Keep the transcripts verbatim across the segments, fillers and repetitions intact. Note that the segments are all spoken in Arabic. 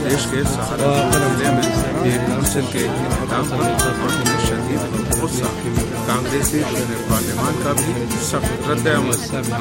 देश के सहारनपुर जिले में एक मंजिल के इंतजाम पर शदीद गुस्सा, कांग्रेसी पार्लियामान का भी सख्त रद्द-ए-अमल।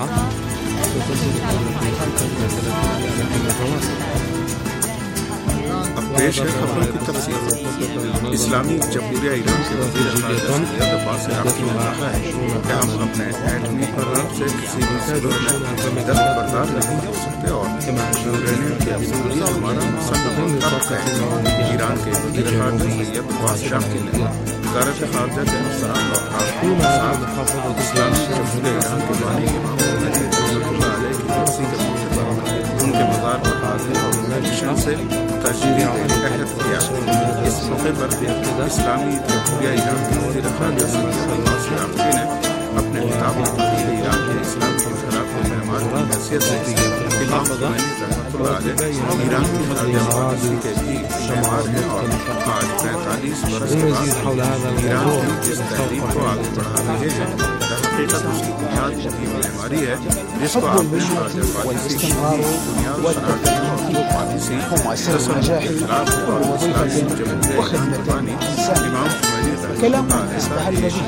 अब पेश है खबरों की तफसील। इस्लामी जमहूरिया ईरान के वज़ीर ख़ारजा सैयद अब्बास अराग़ची ने कहा है कि हम अपने एटमी प्रोग्राम से किसी भी सूरत में दस्तबरदार नहीं हो सकते और यूरेनियम की आपूर्ति हमारा मुसल्लम तर्क है। ईरान के वज़ीर ख़ारजा सैयद अब्बास अराग़ची ने वज़ारत ख़ारजा के अफ़सरान और कारकुनों के साथ इस्लामी जमहूरिया ईरान के बानी इमाम ख़ुमैनी रहमतुल्लाह अलैह की बरसी के मौके पर उनके मज़ार पर हाज़िर और उन्हें मिशन से तशरीफ़ अहद किया। इस मौके पर इस्लामी जमहूरिया ईरान के वज़ीर ख़ारजा सैयद अब्बास अराग़ची ने अपने खिताब में ईरान के इस्लामी इनक़लाब के मेहमान की हैसियत से इमाम ख़ुमैनी रहमतुल्लाह अलैह ईरान की खारजा पॉलिसी के भी मेहमान हैं और आज पैंतालीस बरस के बाद ईरान की जिस तहरीक को आगे बढ़ा रहे हैं हकीकत उसकी बुनियाद की बीमारी है जिसको आपने खारजा पॉलिसी की बुनियाद करार दिया और वो पॉलिसी तसल्लुत के खिलाफ है और इस्लामी जमहूरिया ईरान के बानी इमाम ख़ुमैनी रहमतुल्लाह अलैह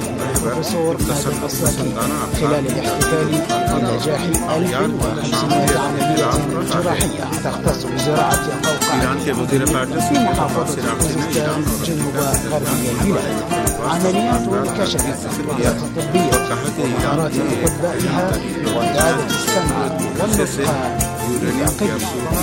خلال الاحتفال بنجاح ألف وخمسمائة عملية جراحية تختص بزراعة قوقعة في محافظة خوزستان جنوب غربي البلاد. عمليات كشفت الخبرات الطبية ومهارات أطبائها وإعادة السمع والنطق للعقل.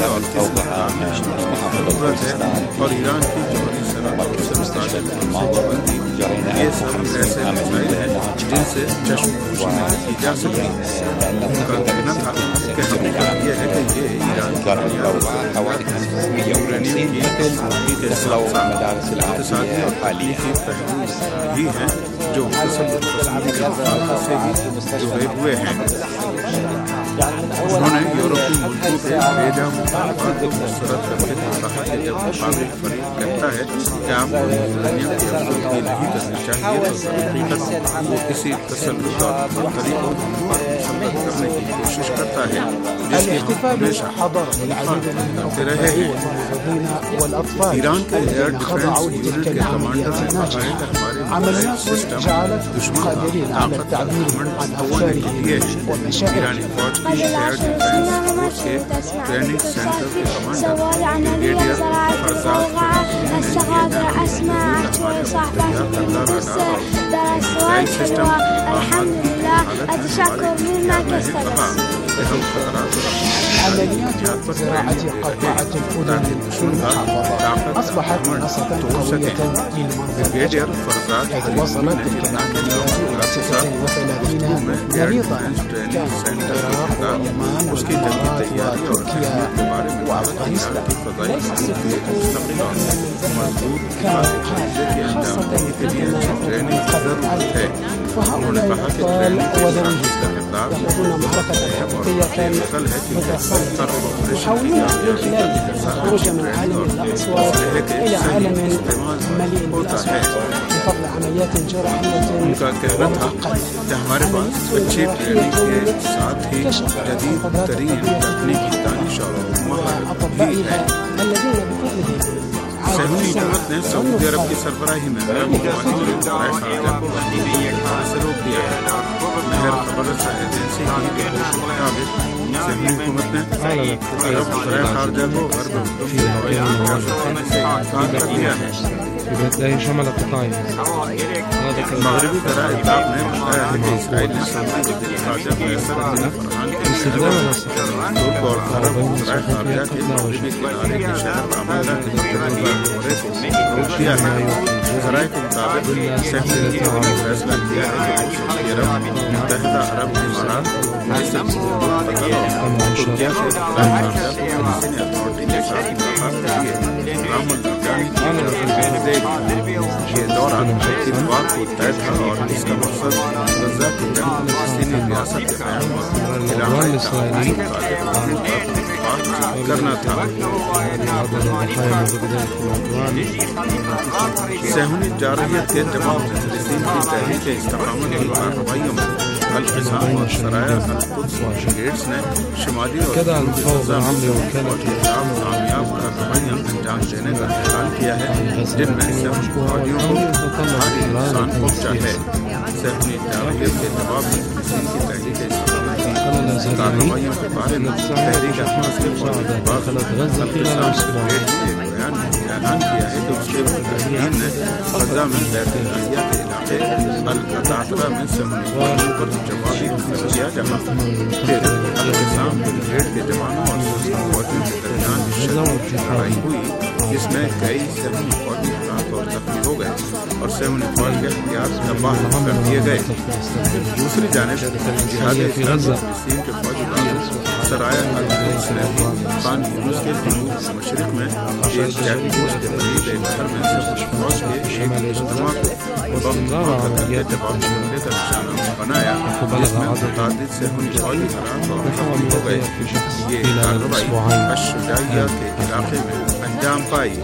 और ईरान की जौहरी सलामती से मुताबिक पाबंदी ये सब ऐसे मसाइल हैं जिनसे चश्मपोशी नहीं की जा सकती। उनका कहना था कि हकीकत ये है कि ये ईरान की यूरेनियम की आपूर्ति के साथ इक़्तिसादी और तकनीकी पहलू भी हैं जो तसल्लुत पसंदी के मुखालफत से भी जुड़े हुए हैं। उन्होंने यूरोपीय मुल्कों के भेजा मुखालफत को मुस्तरद करते हुए कहा कि जब मुखालिफ फरीक कहता है कि आपको यूरेनियम की आपूर्ति नहीं करनी चाहिए तो हकीकत वो किसी तसल्लुत और बर्तरी को मुसल्लत करने की कोशिश करता है जिसकी हम हमेशा करते रहे हैं। ईरान के एयर डिफेंस यूनिट के कमांडर ने कहा है कि हमारे सिस्टम दुश्मन का ताकत का घमंड तोड़ने के लिए ईरानी फौज की एयर डिफेंस फोर्स के ट्रेनिंग सेंटर के commander brigadier Farzad Farid system عمليات زراعة قوقعة الأذن في المحافظة أصبحت منصة قوية للمنظمة، حيث وصلت تلك العمليات إلى ستة وثلاثين مريضا كانوا من العراق واليمن والإمارات وتركيا وأفغانستان. ليس الصديق كانوا حالة خاصة بتلك القدر عليه، فهؤلاء الأطفال وذويهم يخوضون معركة حقيقية ضد الصمت، يحاولون من خلالها الخروج من عالم الأصوات إلى عالم مليء بالأصوات بفضل عمليات جراحية معقدة. عمليات جراحية كشفت قدرات وأطبائها الذين بفضلهم Saudi हुकूमत ने सऊदी अरब की सरबराही में अरब ममालिक के ज़राए ख़ारजा को से रोक दिया है। महर खबर एजेंसी की रिपोर्ट के मुताबिक सहूदी हुकूमत ने अरब ज़राए ख़ारजा को गर्ब हिंदों की हवाई यात्रा से इनकार कर दिया है। मगरबी ज़राए इत्तलाअ ने बताया है कि इसराइली सऊदी वज़ीर ख़ारजा फैसल बिन फरहान के तुर्क और अरब ज़राए ख़ारजा के मगरबी किनारे के शहर आमला के दौरे को रोक दिया है। ज़राए के मुताबिक सहूदी हुकूमत ने फैसला किया है कि सऊदी अरब, मुत्तहिदा अरब इमारात, मिस्र, कतर और तुर्किया के ज़राए ख़ारजा को फ़लस्तीनी अथॉरिटी के साथ मुलाकात के लिए रामुल जानी की इजाज़त देगी। ये दौरा इतवार को तय था और इसका मकसद गज़ा की जंग फ़लस्तीनी रियासत के क़याम और इलाक़ाई तहफ़्फ़ुज़ करना था। सहूनी जारहियत के जवाब में फ़लस्तीन की तहरीक इस्तिक़ामत की कार्रवाइयों में अल-क़िसाम और सराया अल-क़ुद्स ब्रिगेड्स ने शुमाली और कामयाब कार्रवाइयां अंजाम जान देने का ऐलान किया है, जिनमें सेवन फौजियों को भारी नुकसान पहुंचा है। सेवनी टारगेट के जवाब में चीन की तहरीक कार्रवाइयों के बारे में तहरीक हमास के फौजी बयान में ऐलान किया है कि उसके मुजाहिदीन ने गजा में बैतुल्लाहिया के इलाके अल-अतातरा में सेवनी फौजियों पर जवाबी हमला किया, जहाँ फिर अल-क़िसाम ब्रिगेड के जवानों और फौजियों के दरमियान लड़ाई हुई, जिसमें कई सेवनी फौजी हलाक और जख्मी हो गए और सेवनी फौज के हथियार तबाह कर दिए गए। दूसरी जानिब जिहादी फिलिस्तीन के फौजी सराया अल-कुद्स ने खान यूनुस के जनूब मशरिक में एक चेकपोस्ट के करीब एक घर में सेवनी फौज के एक इज्तिमा को बम करने के जवाब हमले का निशाना बनाया, जिसमें मुतादिद सेवनी फौजी हलाक और जख्मी हो गए। ये कार्रवाई अश-शुजाइया के इलाके में अंजाम पाई।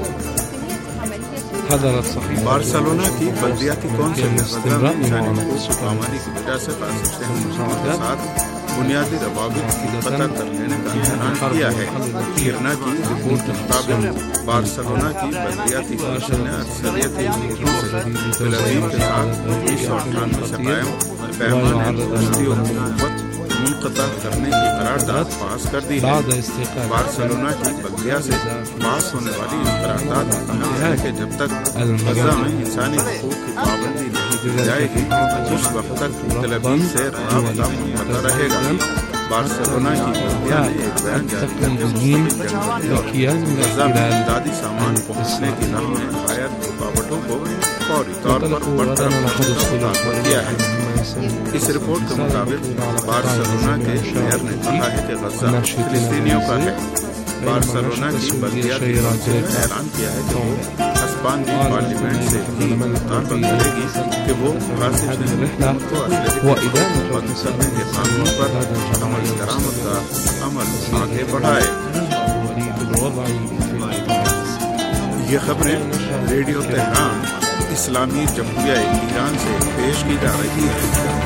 बार्सिलोना की बल्दियाती कौंसिल ने गजा में इंसानी हकूक़ की पामाली की वजह से कासिम मुस्लिमों के साथ बुनियादी रवाबित की कतई कर लेने का ऐलान किया है। किरना की रिपोर्ट के मुताबिक बार्सिलोना की बल्दियाती कौंसिल ने अक्सरियती वोटों से तेल अवीव के साथ उन्नीस सौ अट्ठानवे से कायम पैमाने दोस्ती और मोहब्बत मुनक़ता करने की करारदाद पास कर दी है। बार्सिलोना की बल्दिया से पास होने वाली इस करारदाद अहम है कि जब तक गजा में इंसानी हकूक़ की पाबंदी नहीं की जाएगी, उस वक्त तक तेल अवीव से राबता मुनक़ता रहेगा। बार्सिलोना की बल्दिया ने एक बयान जारी करके गजा में इमदादी सामान पहुँचने की राह में आयत रुकावटों को फौरी तौर पर बरतरफ किया है। इस रिपोर्ट के मुताबिक बार्सिलोना के मेयर ने कहा है कि गजा फिलिस्तीनियों का है। बार्सिलोना की बल्दियाती कौंसिल ने ऐलान किया है कि वो हस्पानी पार्लियामेंट से भी मुतालबा करेगी कि वो कासिम हुकूमत को असलहे बंद करने के कानून पर अमल दरामद का अमल आगे बढ़ाए। ये खबरें रेडियो तेहरान इस्लामी जमहूरिया ईरान से पेश की जा रही है।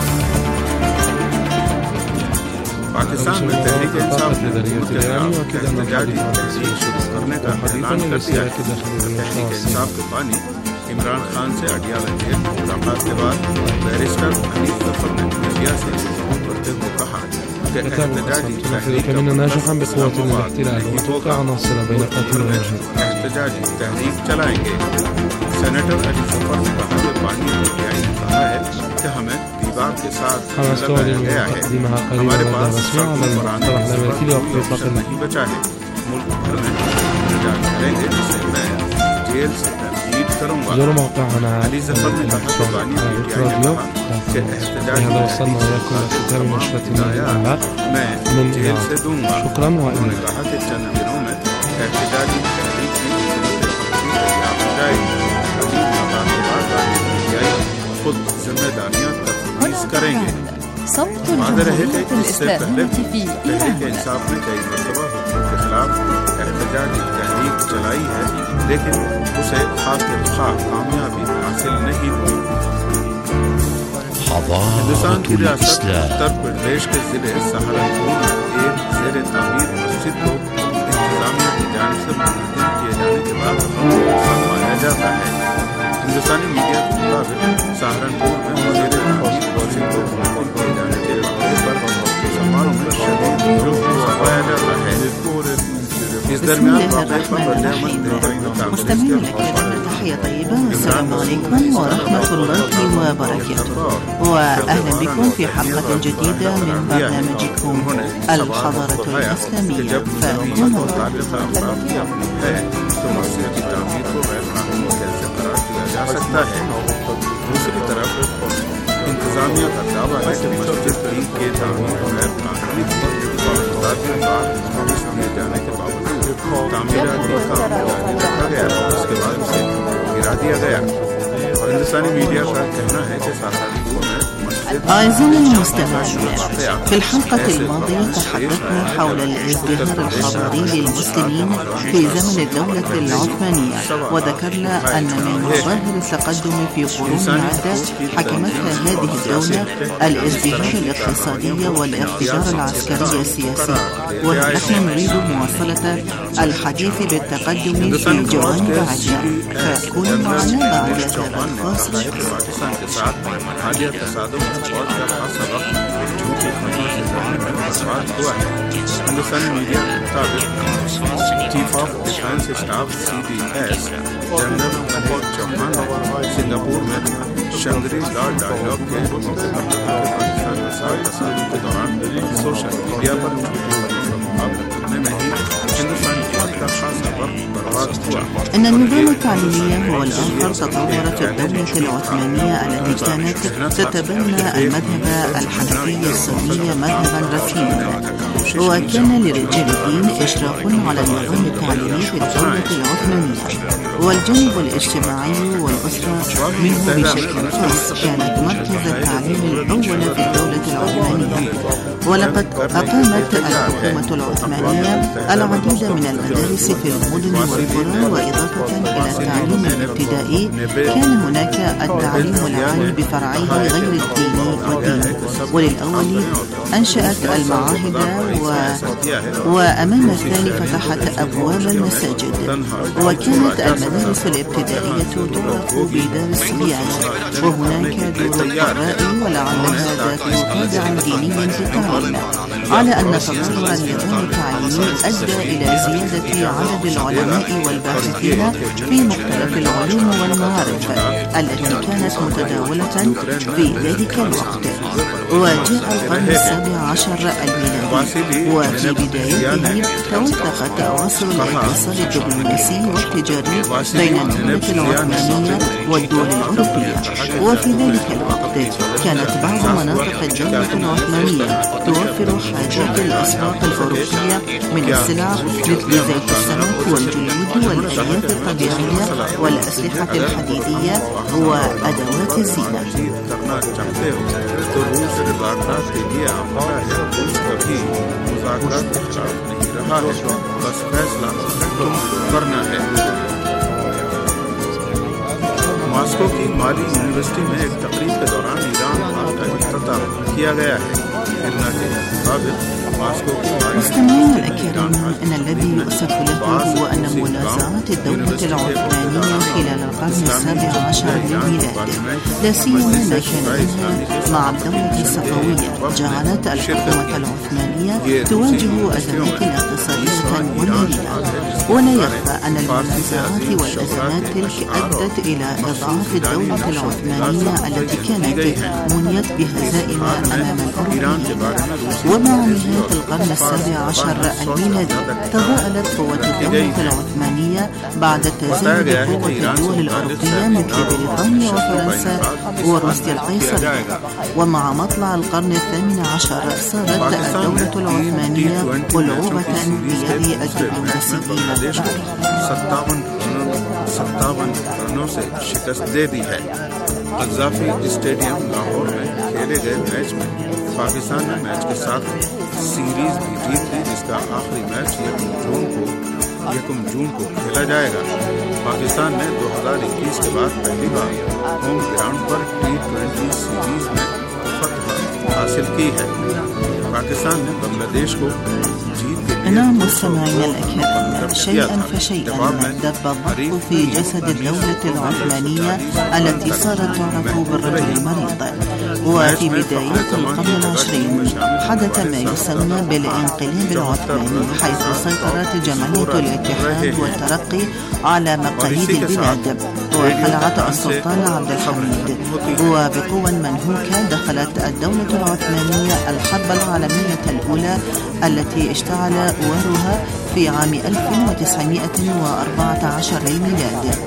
पाकिस्तान में तहरीक इंसाफ ने हुकूमत के खिलाफ एहतजाजी तहरीक शुरू करने का ऐलान कर दिया है। तहरीक इंसाफ के बानी इमरान खान से अडियाला जेल में मुलाकात के बाद बैरिस्टर हनीफ जफर ने मीडिया से गुफ्तगू करते हुए कहा कि एहतजाजी तहरीक एहतजाजी तहरीक चलाएंगे। सेनेटर अली जफर ने कहा कि बानी मीडियाई ने कहा है कि हमें दीवार के साथ लगाया गया है, हमारे पास नहीं बचा है। मुल्क भर में एहतजाज करेंगे, जिसे मैं जेल से तनकीद करूंगा। अली जफर ने कहा कि बानी मीडियाई ने कहा कि एहतजाज मैं जेल से दूंगा। उन्होंने कहा कि चंद दिनों में एहतजाजी तहरीक की तैयार हो जाएगी। खुद जिम्मेदारियां तफवीज़ करेंगे। वादा रहे कि इससे पहले तहरीक इंसाफ ने कई मरतबा हुकूमत के खिलाफ एहतजाजी तहरीक चलाई है, लेकिन उसे आखिर खा कामयाबी हासिल नहीं हुई। हिंदुस्तान की रियासत उत्तर प्रदेश के जिले सहारनपुर में एक ज़ेर तामीर मस्जिद को इंतजामिया की जानिब से मुनहदम किए जाने के बाद माना जाता है। हिंदुस्तानी मीडिया के मुताबिक सहारनपुर में वज़ीर मस्जिद को मुनहदम किए जाने के मौके पर समारोह में शदीद जुल्म सफाया जाता है। इस दरमियान مستمعينا الكرام تحية طيبة، السلام عليكم ورحمة الله وبركاته، وأهلا بكم في حلقة جديدة من برنامجكم الحضارة الإسلامية. दूसरी तरफ इंतजामिया का दावा है कि मस्जिद के तामीर गैर कानूनी दिए जाने के बावजूद तामीराती काम जारी रखा गया, उसके बाद उसे गिरा दिया गया। हिंदुस्तानी मीडिया का कहना है कि सहारनपुर में मस्जिद أعزائي المستمعين، في الحلقة الماضية تحدثنا حول الازدهار الحضاري للمسلمين في زمن الدولة العثمانية، وذكرنا أن من مظاهر التقدم في قرون عدة حكمتها هذه الدولة الازدهار الاقتصادي والاقتدار العسكري السياسي. ونحن نريد مواصلة الحديث بالتقدم في جوانب عدة، فكونوا معنا بعد هذا الفاصل. हिंदुस्तानी मीडिया के मुताबिक chief of defence staff C D S general Anil Chauhan Singapore में शंगरी ला डायलॉग के मौके पर पाकिस्तान के साथ तस्वीरों के दौरान सोशल मीडिया पर करने में ही हिंदुस्तान का खासा वक्त बर्बाद हुआ। إن النظام التعليمي هو الآخر تطور في الدولة العثمانية التي كانت تتبنى المذهب الحنفي السني مذهبا رسميا، وكان لرجال الدين إشراف على النظام التعليمي في الدولة العثمانية. والجانب الاجتماعي والأسرة منه بشكل خاص كانت مركز التعليم الأول في الدولة العثمانية. ولقد أقامت الحكومة العثمانية العديد من المدارس في المدن والقرى، وإضافة إلى التعليم الابتدائي كان هناك التعليم العالي بفرعيه غير الديني والديني. وللأول أنشأت المعاهد و... وأمام الثاني فتحت أبواب المساجد. وكانت المدارس الابتدائية تعرف بدار الصبيان، وهناك دور القراء، ولعل هذا ذو طابع ديني في التعليم. على أن تطور النظام التعليمي أدى إلى زيادة عدد العلماء والباحثين في مختلف العلوم والمعارف التي كانت متداولة في ذلك الوقت. وجاء القرن السابع عشر الميلادي، وفي بدايته توثق تواصل الاتصال الدبلوماسي والتجاري بين الدولة العثمانية والدول الأوروبية. وفي ذلك الوقت كانت بعض مناطق الدولة العثمانية توفر حاجات الأسواق الأوروبية من السلع مثل زيت السمك والجلود والألياف الطبيعية والأسلحة الحديدية وأدوات الزينة. मॉस्को की माली यूनिवर्सिटी में एक तकरीब के दौरान ईरान का इफ्तिताह किया गया है। مستمعينا الأكارم، إن الذي يؤسف له هو أن منازعات الدولة العثمانية خلال القرن السابع عشر للميلاد، لا سيما ما كان منها مع الدولة الصفوية، جعلت الحكومة العثمانية تواجه أزمات اقتصادية ومالية. ولا يخفى أن المنازعات والأزمات تلك أدت إلى إضعاف الدولة العثمانية التي كانت منيت بهزائم أمام الأوروبيين. ومع نهاية القرن السابع عشر الميلادي تضاءلت قوة الدولة العثمانية بعد تزايد قوة الدول الأوروبية مثل بريطانيا وفرنسا وروسيا القيصرية. ومع مطلع القرن الثامن عشر صارت الدولة العثمانية ألعوبة بيد الدبلوماسيين. सत्तावन रनों से शिकस्त दे दी है। कज़ाफ़ी स्टेडियम लाहौर में खेले गए मैच में पाकिस्तान ने मैच के साथ सीरीज भी जीत ली, जिसका आखिरी मैच यकम जून को यकम जून को खेला जाएगा। पाकिस्तान ने दो हज़ार इक्कीस के बाद पहली बार होम ग्राउंड पर टी ट्वेंटी सीरीज में फतह हासिल की है। पाकिस्तान ने बांग्लादेश को نعم مستمعينا الأكارم، شيئا فشيئا دب الضغط في جسد الدولة العثمانية التي صارت تعرف بالرجل المريض. وفي بدايات القرن العشرين حدث ما يسمى بالانقلاب العثماني، حيث سيطرت جمعية الاتحاد والترقي على مقاليد البلاد وخلعت السلطان عبد الحميد. وبقوى منهوكة دخلت الدولة العثمانية الحرب العالمية الأولى التي اشتعل أوارها في عام ألف وتسعمائة وأربعة عشر للميلاد.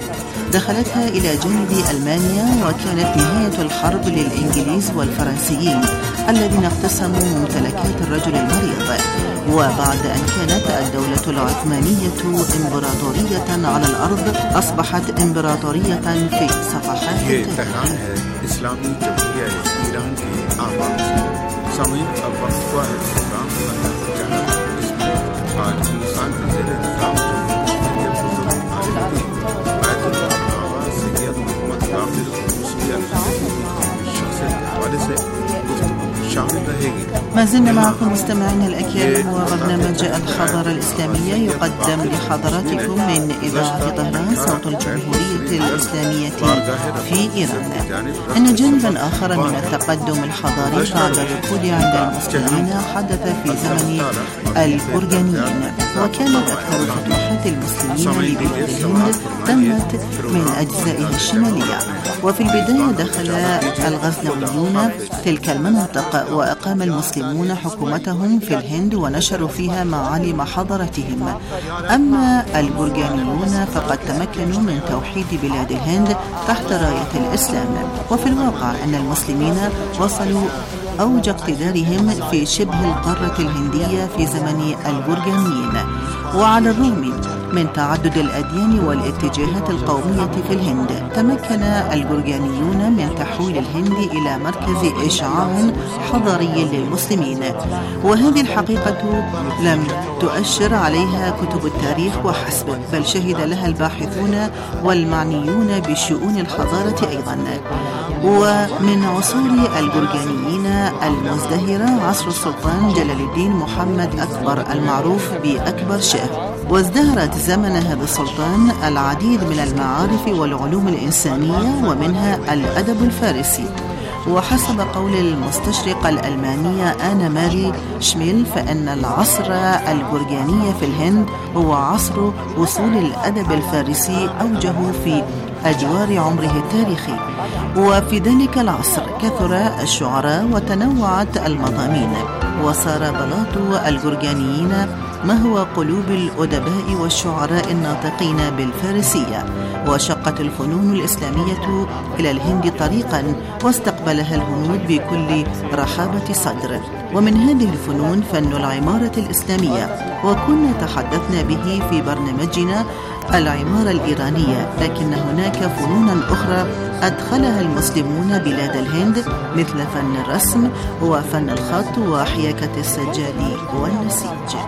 دخلتها إلى جانب ألمانيا، وكانت نهاية الحرب للإنجليز والفرنسيين الذين اقتسموا ممتلكات الرجل المريض. وبعد أن كانت الدولة العثمانية إمبراطورية على الأرض، أصبحت إمبراطورية في صفحات التاريخ. إسلامي جمهورية إيران के आवाज़ सामयिक अब वक्त हुआ है प्रोग्राम का जहां इसमें आज हिंदुस्तान के ज़ेरे इंतज़ाम जमहूरियत के बुज़ुर्ग आलिम आयतुल्लाह बाबा सैयद मोहम्मद कामिल मुस्लिम की शख्सियत के हवाले से शामिल रहेगी। ما زلنا معكم مستمعينا الأكارم، وبرنامج الحضارة الإسلامية يقدم لحضراتكم من إذاعة طهران صوت الجمهورية الإسلامية في إيران. إن جانبا آخر من التقدم الحضاري بعد الركود عند المسلمين حدث في زمن البرجانيين، وكانت أكثر فتوحات المسلمين لبلاد الهند تمت من أجزائها الشمالية. وفي البداية دخل الغزنويون تلك المناطق، وأقام المسلمون حكومتهم في الهند ونشروا فيها معالم حضارتهم. أما البرجانيون فقد تمكنوا من توحيد بلاد الهند تحت راية الإسلام. وفي الواقع أن المسلمين وصلوا أوج اقتدارهم في شبه القارة الهندية في زمن البرجانيين. وعلى الرغم من تعدد الأديان والاتجاهات القومية في الهند، تمكن البرجانيون من تحويل الهند إلى مركز إشعاع حضاري للمسلمين. وهذه الحقيقة لم تؤشر عليها كتب التاريخ وحسب، بل شهد لها الباحثون والمعنيون بشؤون الحضارة أيضا. ومن عصور البرجانيين المزدهرة عصر السلطان جلال الدين محمد أكبر المعروف بأكبر شاه، وازدهرت زمن هذا السلطان العديد من المعارف والعلوم الإنسانية، ومنها الأدب الفارسي. وحسب قول المستشرق الألماني آنا ماري شميل، فإن العصر البرجاني في الهند هو عصر وصول الأدب الفارسي أوجه في أجوار عمره التاريخي. وفي ذلك العصر كثر الشعراء وتنوعت المضامين، وصار بلاط البرجانيين ما هو قلوب الأدباء والشعراء الناطقين بالفارسية. وشقت الفنون الإسلامية إلى الهند طريقا، واستقبلها الهنود بكل رحابة صدر. ومن هذه الفنون فن العمارة الإسلامية، وكنا تحدثنا به في برنامجنا العمارة الإيرانية، لكن هناك فنون أخرى أدخلها المسلمون بلاد الهند مثل فن الرسم وفن الخط وحياكة السجاد والنسيج.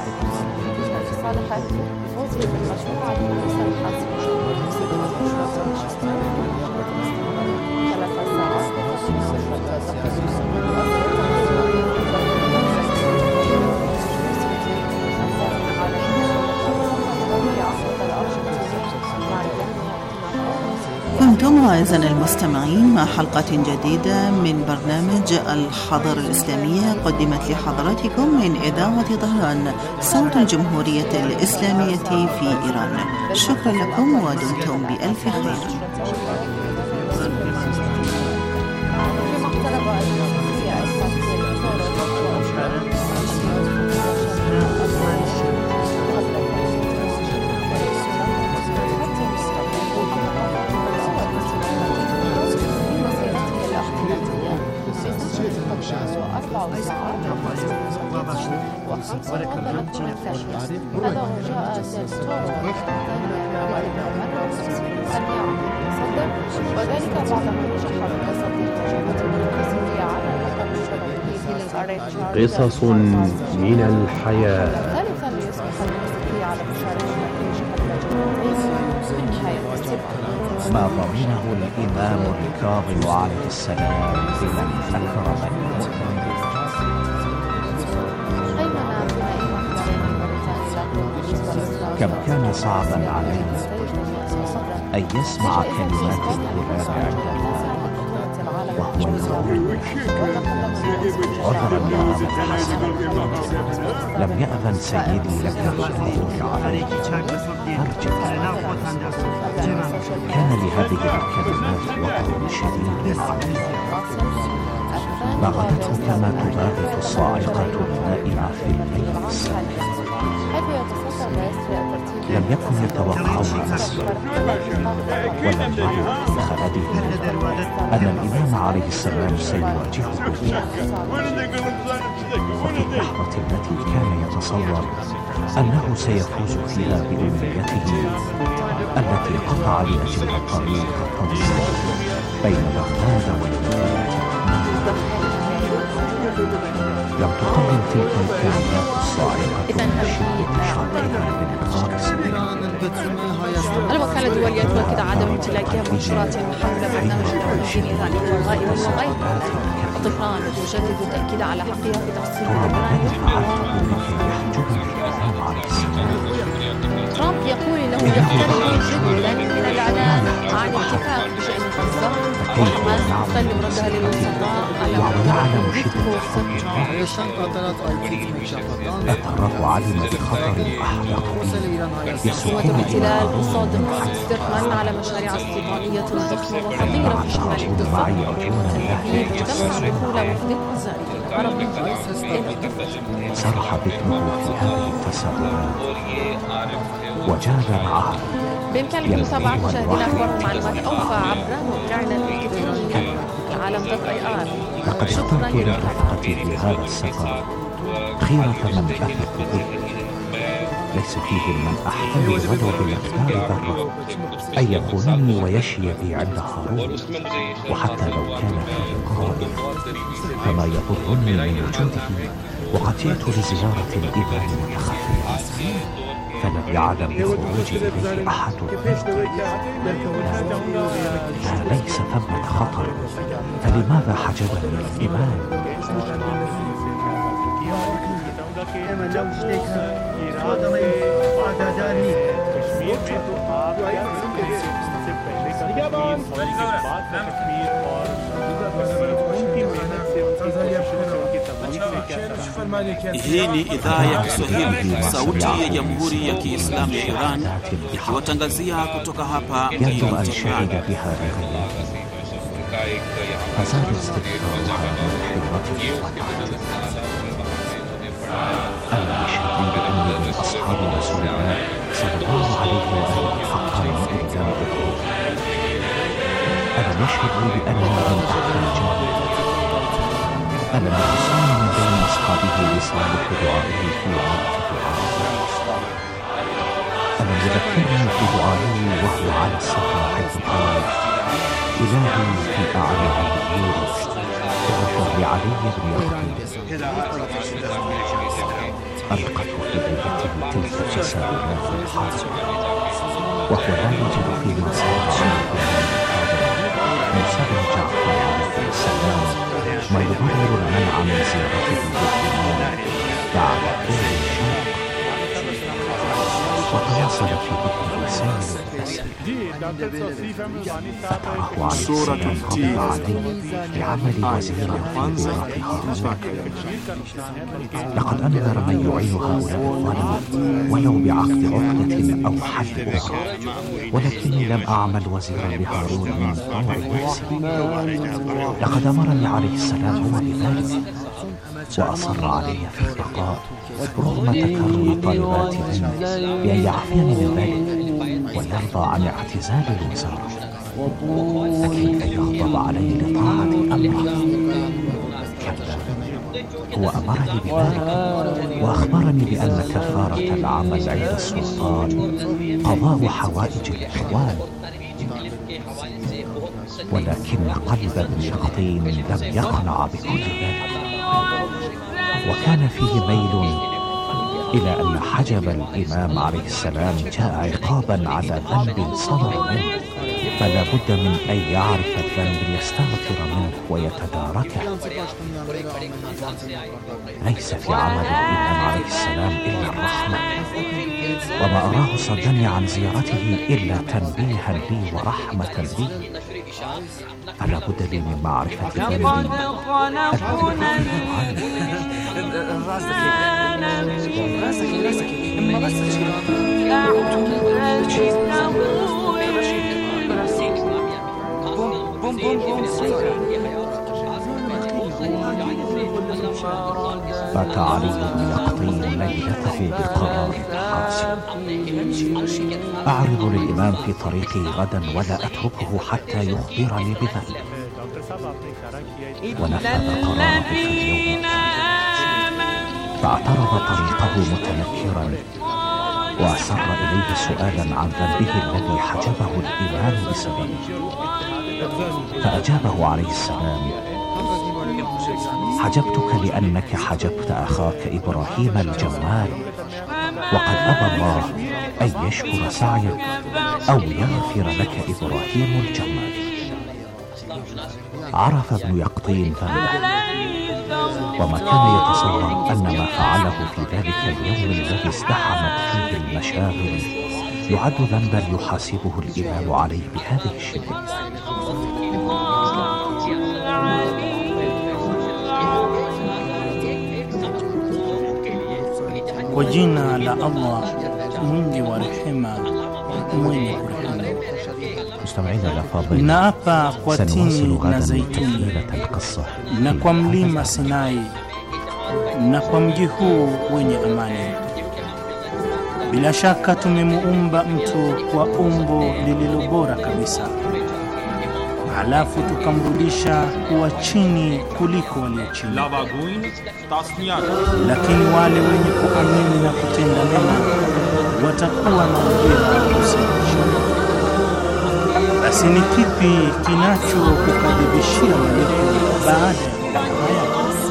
كنتم أعزائنا المستمعين مع حلقة جديدة من برنامج الحضارة الإسلامية، قدمت لحضراتكم من إذاعة طهران صوت الجمهورية الإسلامية في إيران. شكرا لكم ودمتم بألف خير. وذلك بعد خروج حرب صديقة جبهة على قصص من الحياة. ثالثا ليصبح الموسيقي على مشاركة ما ضمنه الإمام الكاظم عليه السلام لمن فكر بين كم كان صعبا عليه أن يسمع كلمات القرآن عندها وهو يروي عذرا يا أبا الحسن، لم يأذن سيدي لك بالخروج عليه، فارجع. كان لهذه الكلمات وقع شديد عليه، باغته كما تباغت الصاعقة النائمة في الليل السابق. لم يكن يتوقعون أصلا، ولم يروا في خلدهم أن الإمام عليه السلام سيواجهه بها. وفي اللحظة التي كان يتصور أنه سيفوز فيها بأمنيته التي قطع لأجلها الطريق الطويل بين بغداد والمدينة، لم تقدم تلك الكائنات الصاعقة من شدة شوقها للقاء سبيل. الوكالة الدولية تؤكد عدم امتلاكها منشورات حول برنامج التوجيه الإيراني والغائب وغيرها. الطهران تجدد التأكيد على حقها في تحصيل البرنامج. ترامب يقول انه يقترب جدا من الاعلان عن اتفاق بشان غزه، وحماس تسلم ردها للوسطاء على ويعلم شدة أثره علم بخطر أحدق قوة الاحتلال تصادم ستيرمان على مشاريع استيطانية ضخمة وخطيرة في شمال الضفة. تمنع دخول وفد وزاري العربي. صرح بيتنه في هذه التساؤلات وجاد معها. بإمكانكم متابعة مشاهدينا الأخبار والمعلومات أوفى عبر موقعنا الإلكتروني العالم دوت اي ار. لقد اخترت لرفقتي في هذا السفر خيرة من أثق به، ليس فيهم من أحتمل ولو بمقدار ذرة أن يخونني ويشي بي عند هارون، وحتى لو كان في لقائي فما يضرني من وجوده. وقد جئت لزيارة الإمام متخفية، فلم يعلم بخروجي إليه أحد. لا، ليس ثمة خطر، فلماذا حجبني الإمام؟ Hii ni idhaa ya Kiswahili, sauti ya Jamhuri ya Kiislamu ya Iran, ikiwatangazia kutoka hapa mjini Tehran. فزاد استفسارها من حرمته وطاعته. أنا يشهد لي بأني من أصحاب رسول الله صلى الله عليه وآله حقا وإبداع الروح. أنا يشهد لي بأني من أهل الجنة. أنا يحسن من بين أصحابه لصالح دعائه في وقت دعائه. أنا يذكرني في دعائه وهو على الصفا حيث قال: إلهي في أعلى عليين اغفر لعلي بن أخي. ألقته في بيته تلك التساؤلات الحاضرة، وهو لا يجد فيما صار عنه موسى بن جعفر عليه السلام ما يبرر المنع من زيارته بالإيمان بعد طول الشوق. وتواصل في ذكر رسائل الأسر، فتراه عليه السلام غضب عليه بعمل وزير في وزارة هارون. لقد أنذر من يعين هؤلاء الظالمين ولو بعقد عقدة أو حل أخرى، ولكني لم أعمل وزيرا لهارون من طوع نفسي. لقد أمرني عليه السلام هو بذلك، وأصر علي في البقاء رغم تكرم طالبات بأن يعفيني من ذلك ويرضى عن اعتزال الوزارة، لكن أن يغضب علي لطاعة أمره. كلا، هو أمرني بذلك وأخبرني بأن كفارة العمل عند السلطان قضاء حوائج الإخوان، ولكن قلب ابن يقطين لم يقنع بكل ذلك، وكان فيه ميل إلى أن حجب الإمام عليه السلام جاء عقابا على ذنب صدر منه، فلا بد من أن يعرف الذنب ليستغفر منه ويتداركه. ليس في عمل الإمام عليه السلام إلا الرحمة، وما أراه صدني عن زيارته إلا تنبيها لي ورحمة لي. فلا بد لي من معرفة ذنبي فات علي بن يقطين ليلته بقرار قاسي. أعرض للإمام في طريقي غدا ولا أتركه حتى يخبرني بذلك. ونفذ قراره في اليوم، فاعترض طريقه متنكرا وأسر إليه سؤالا عن ذنبه الذي حجبه الإيمان بسببه، فأجابه عليه السلام: حجبتك لأنك حجبت أخاك إبراهيم الجواد، وقد أبى الله أن يشكر سعيك أو يغفر لك إبراهيم الجواد. عرف ابن يقطين ذنبه، وما كان يتصور أن ما فعله في ذلك اليوم الذي ازدحمت فيه المشاغل يعد ذنبا يحاسبه الإمام عليه بهذه الشدة. Kwa jina la Allah mwingi wa rehema mwenye kurehemu. مستمعينا الأفاضل، naapa kwa tini na zaituni na kwa mlima Sinai na kwa mji huu wenye amani. Bila shaka tumemuumba mtu kwa umbo lililo bora kabisa, halafu tukamrudisha kuwa chini kuliko walio chini. Lakini wale wenye kuamini na kutenda mema watakuwa na ujira usiisha. Basi ni kipi kinachokukadhibishia malipo baada ya haya?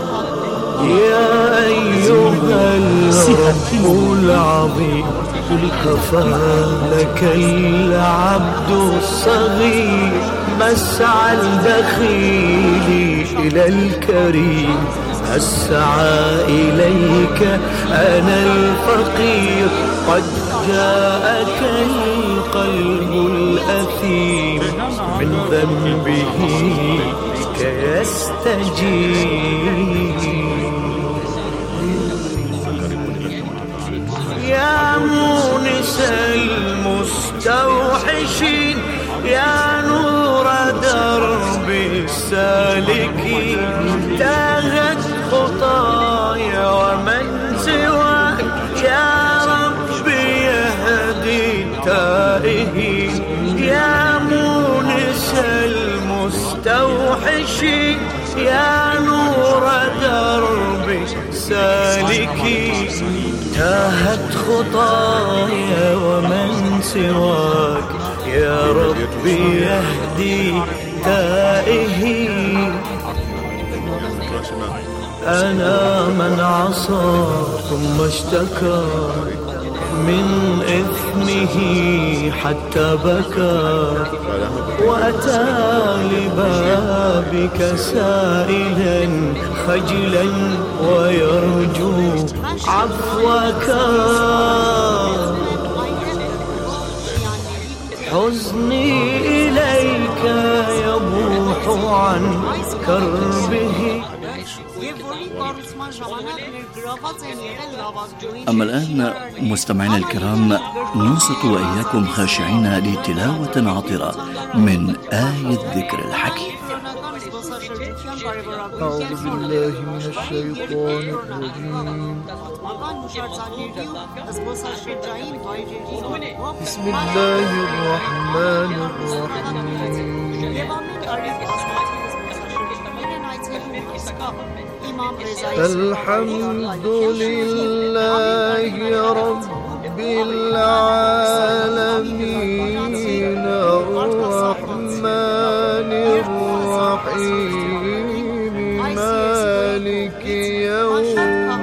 يا أيها الرب العظيم كفى لك العبد الصغير مسعى البخيل إلى الكريم، أسعى إليك أنا الفقير، قد جاءك القلب الأثيم من ذنبه بك يستجيب. يا مونس المستوحشين، يا نور درب السالكين، تاهت خطايا ومن سواك يا رب يهدي التائهين. يا مونس المستوحشين، يا نور درب السالكين، تاهت خطايا ومن سواك يا رب يهدي تائهين. أنا من عصى ثم اشتكى من إثمه حتى بكى، وأتى لبابك سائلا خجلا ويرجو عفوك. حزني إليك يبوح عن كربه. أما الآن مستمعينا الكرام، ننصت وإياكم خاشعين لتلاوة عطرة من آية الذكر الحكيم. أعوذ بالله من الشيطان الرجيم. بسم الله الرحمن الرحيم. الحمد لله رب العالمين، الرحمن الرحيم، مالك يوم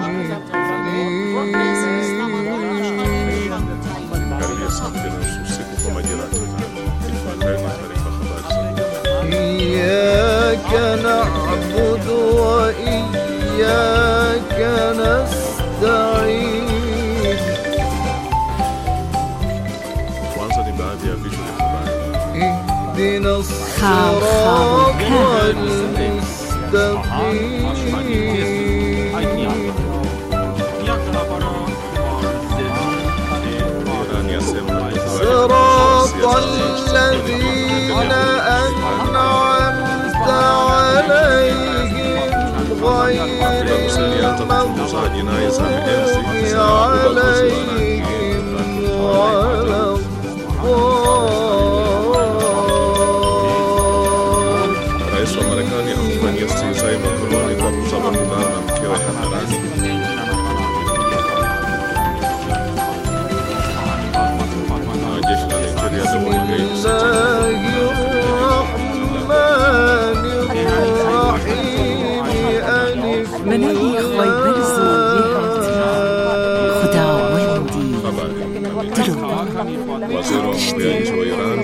الدين. إياك نعبد وإياك نستعين. اهدنا الصراط المستقيم، صراط الذين أنعمت عليهم غير المغضوب عليهم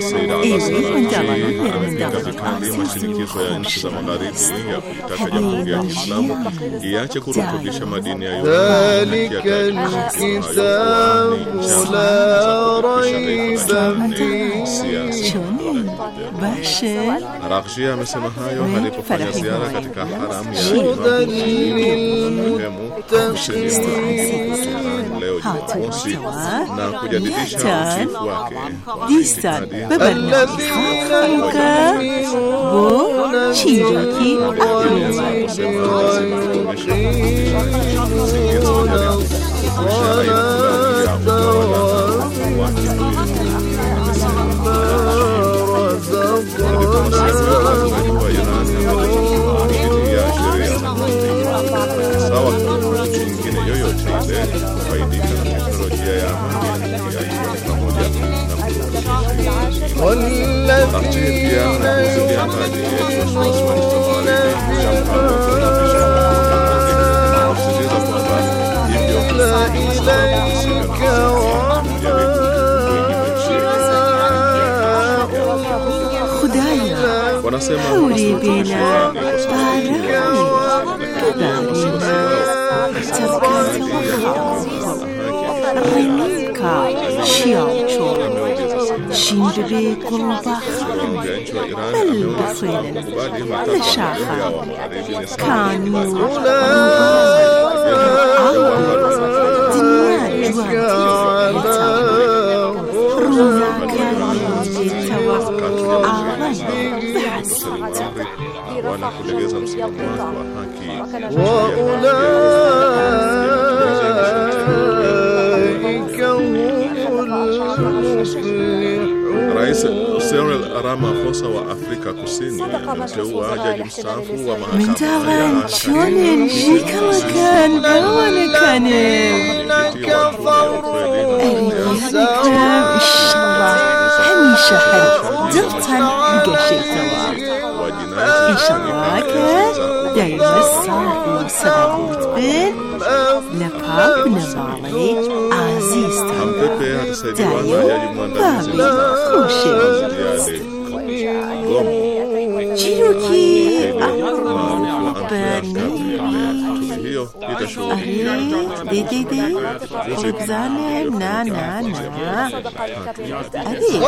Said Al-Hassan al-Shiri amepinga vikali mashinikizo ya nchi za magharibi ya kuitaka Jamhuri ya Kiislamu iache kurutubisha madini ya urani na kitabu la raiba fihi. Araghchi amesema hayo alipofanya ziara katika haramu ya Imam leo Jumamosi na kujadidisha utiifu wake sawa nchi nyingine yoyote ile kufaidika na teknolojia ya amani ya hiyo pamoja na wanasema شنجبي قلوبها بل بصيل لشاخة كانوا دنيا جواتي رونا كانوا يتوقع عالم بحس Rais Cyril Ramaphosa wa Afrika Kusini ameteua jaji mstaafu wa mahakama ya شلون شكله كان وانا كان هميشه درتن بقشيتها إن شاء الله دايما الصلاة والسلام بين لباب نمالي عزيز دايما بابي خوشي جيروكي أمر بني دي دي دي وبزالم نا نا نا أبي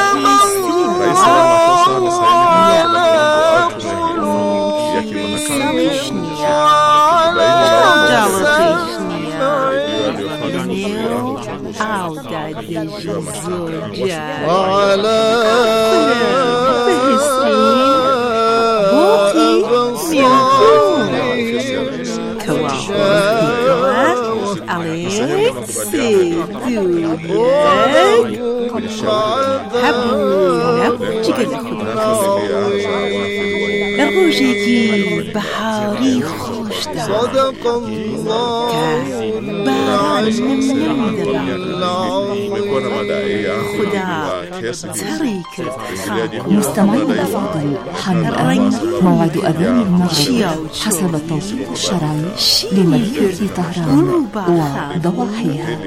أرجوكي بحاري خوشتا صدق الله مستمعينا الأفاضل حان الآن موعد أذان المغرب حسب التوقيت الشرعي لمدينة طهران وضواحيها.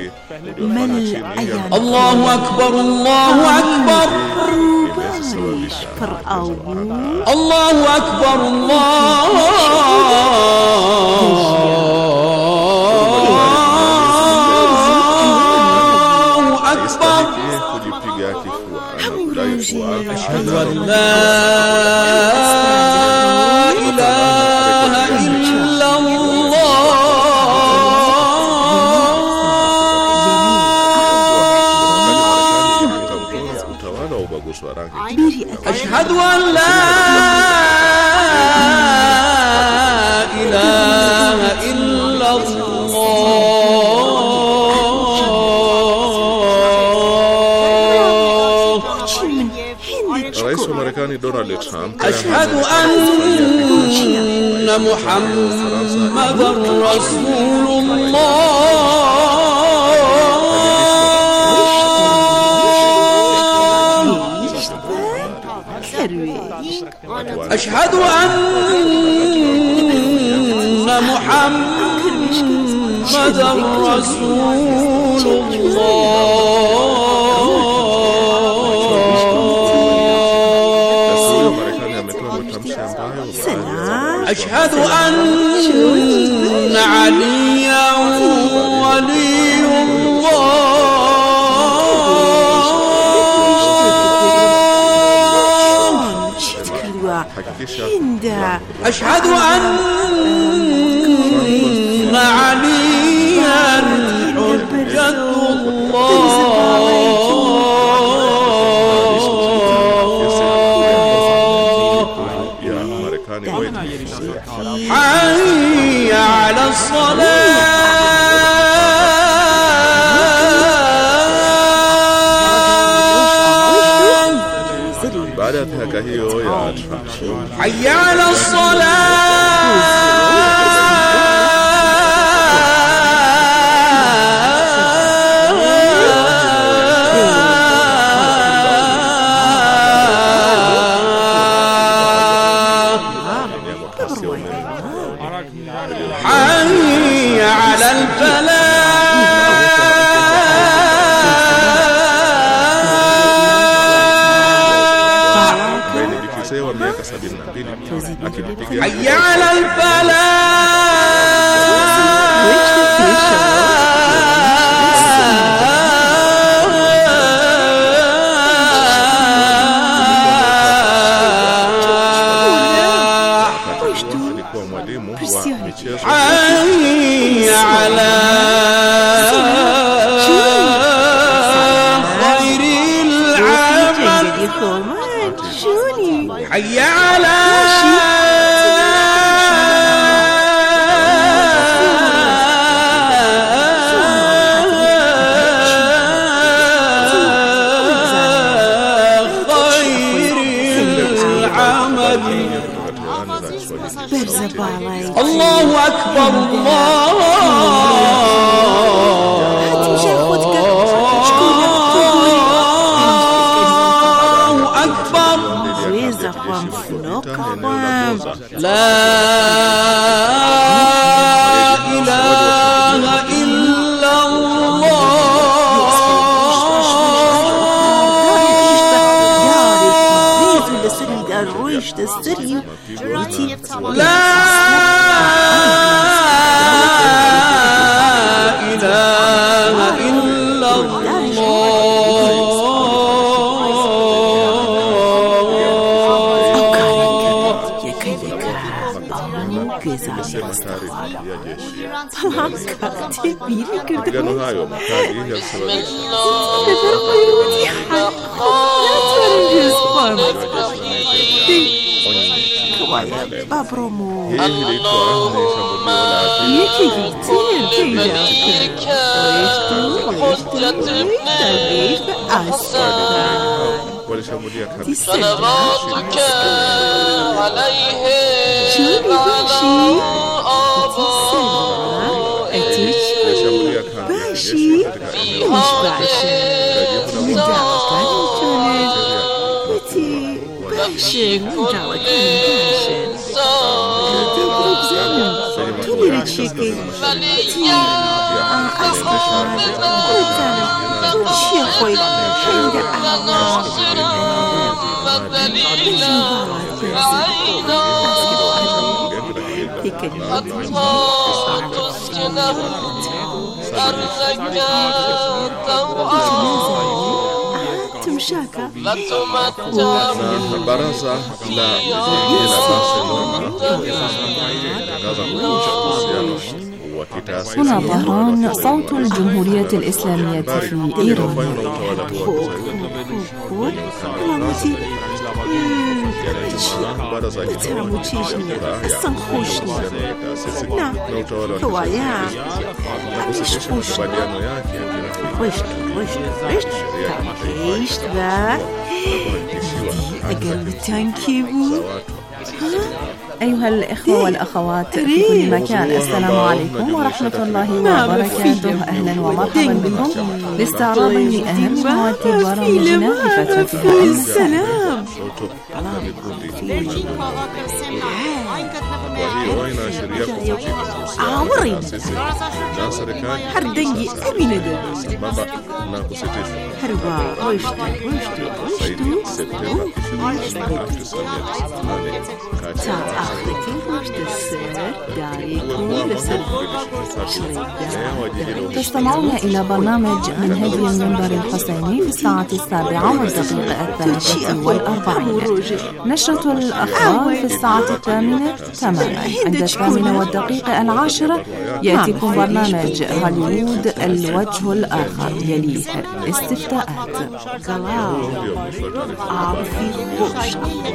الله أكبر الله أكبر الله أكبر الله أكبر. أشهد أن لا إله إلا الله أشهد أن لا إله إلا الله رئيس Marekani Donald Trump أشهد أن محمدًا رسول الله أشهد أن محمدًا رسول الله أشهد أن عليا ولي الله أشهد أن عليا حجة الله حي على الصلاة بعدها كهيو يا حي على حي على الفلاح حي على حي على خير العمل حي على الله أكبر الله أكبر لا إله إلا الله لا إله إلا Babromo صلواتك عليه باشي مش باشي باشي تمشاكا baraza la jiji la Barcelona هنا طهران صوت الجمهورية الإسلامية في إيران. أيها الإخوة والأخوات في كل مكان، السلام عليكم ورحمة الله وبركاته. أهلا ومرحبا بكم لاستعراض لأهم مواد برامجنا لفترتها. السلام عمري هردنجي أبي ندى هربا رشد رشد رشد تعال آخرتي خوش السر داري كل سر تستمعون إلى برنامج من هدي المنبر الحسيني في الساعة السابعة والدقيقة الثالثة والأربعين. نشرة الأخبار في الساعة الثامنة تماما. عند الثامنة والدقيقة العاشرة يأتيكم برنامج هوليوود الوجه الآخر، يليه استفتاءات. عارفي خوش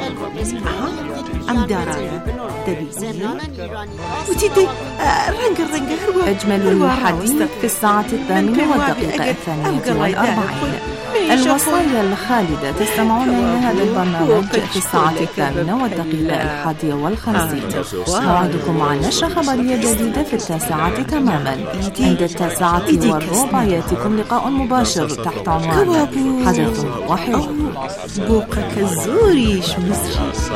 أم دارانا دبيزي وتيدي رنق رنق. أجمل الحديث في الساعة الثامنة والدقيقة الثانية والأربعين. الوصايا الخالدة تستمعون إلى هذا البرنامج في الساعة الثامنة والدقيقة الحادية والخمسين. موعدكم مع نشرة خبرية جديدة في التاسعة تماما. عند التاسعة والربع يأتيكم لقاء مباشر تحت عنوان حدث وحوار. بوقك الزوريش مصر